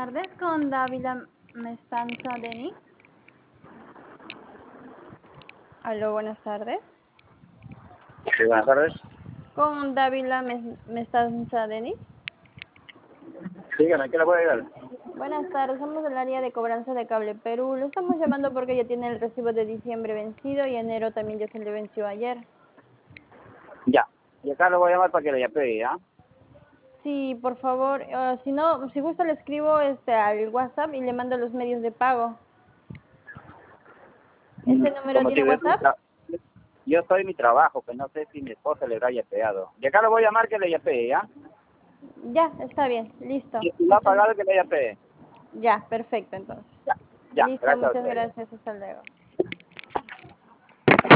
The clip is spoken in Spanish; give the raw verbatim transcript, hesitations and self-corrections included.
tardes, con Dávila Mestanza Denis. Aló, buenas tardes. Sí, buenas tardes. Con Dávila Mestanza Denis. Dígame, ¿qué le puedo ayudar? Buenas tardes, somos del área de cobranza de Cable Perú. Le estamos llamando porque ya tiene el recibo de diciembre vencido y enero también ya se le venció ayer. Ya. Y acá lo voy a llamar para que le llame, ¿ya? Sí, por favor, uh, si no, si gusta le escribo este al WhatsApp y le mando los medios de pago. ¿Este número Como te tiene digo, yo, WhatsApp? tra- yo estoy en mi trabajo, pues no sé si mi esposa le haya pegado. Y acá lo voy a llamar que le llame, ¿ya? Ya, está bien, listo. Y si no ha Muchas, pagado, que le llame. ya, perfecto entonces. Ya, ya, Listo, gracias a muchas usted. gracias, hasta luego.